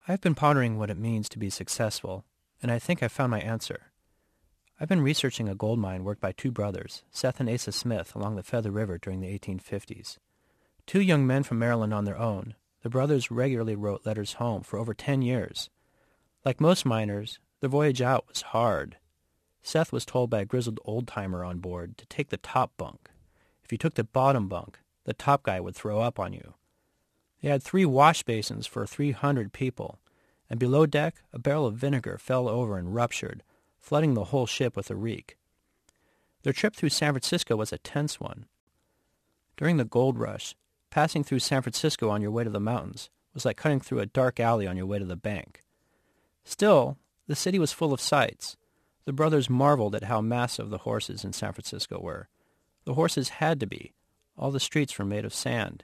I've been pondering what it means to be successful, and I think I've found my answer. I've been researching a gold mine worked by two brothers, Seth and Asa Smith, along the Feather River during the 1850s. Two young men from Maryland on their own, the brothers regularly wrote letters home for over 10 years. Like most miners, their voyage out was hard. Seth was told by a grizzled old-timer on board to take the top bunk. If you took the bottom bunk, the top guy would throw up on you. They had 3 wash basins for 300 people, and below deck a barrel of vinegar fell over and ruptured, flooding the whole ship with a reek. Their trip through San Francisco was a tense one. During the gold rush, passing through San Francisco on your way to the mountains was like cutting through a dark alley on your way to the bank. Still, the city was full of sights. The brothers marveled at how massive the horses in San Francisco were. The horses had to be. All the streets were made of sand.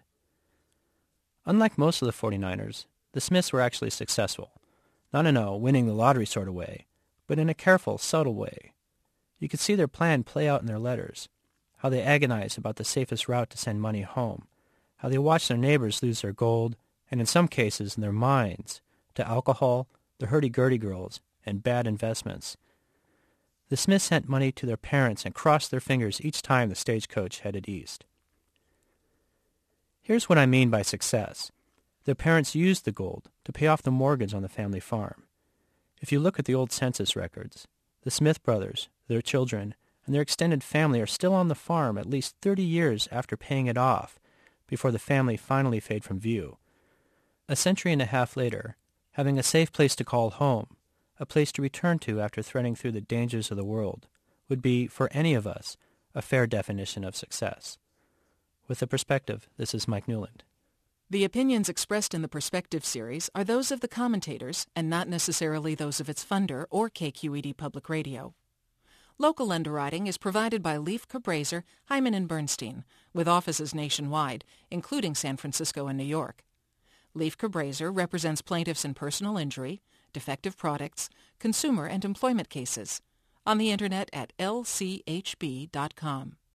Unlike most of the 49ers, the Smiths were actually successful. Not in a winning the lottery sort of way, but in a careful, subtle way. You could see their plan play out in their letters, how they agonized about the safest route to send money home, how they watched their neighbors lose their gold, and in some cases, their minds, to alcohol, the hurdy-gurdy girls, and bad investments. The Smiths sent money to their parents and crossed their fingers each time the stagecoach headed east. Here's what I mean by success. Their parents used the gold to pay off the mortgage on the family farm. If you look at the old census records, the Smith brothers, their children, and their extended family are still on the farm at least 30 years after paying it off, before the family finally fade from view. A century and a half later, having a safe place to call home, a place to return to after threading through the dangers of the world, would be, for any of us, a fair definition of success. With The Perspective, this is Mike Newland. The opinions expressed in the Perspective series are those of the commentators and not necessarily those of its funder or KQED Public Radio. Local underwriting is provided by Leif Cabraser, Hyman & Bernstein, with offices nationwide, including San Francisco and New York. Leif Cabraser represents plaintiffs in personal injury, defective products, consumer and employment cases. On the Internet at lchb.com.